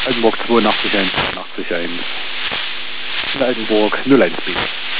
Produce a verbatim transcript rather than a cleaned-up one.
Altenburg zweiundachtzig eins, achtzig eins. In Altenburg null eins B.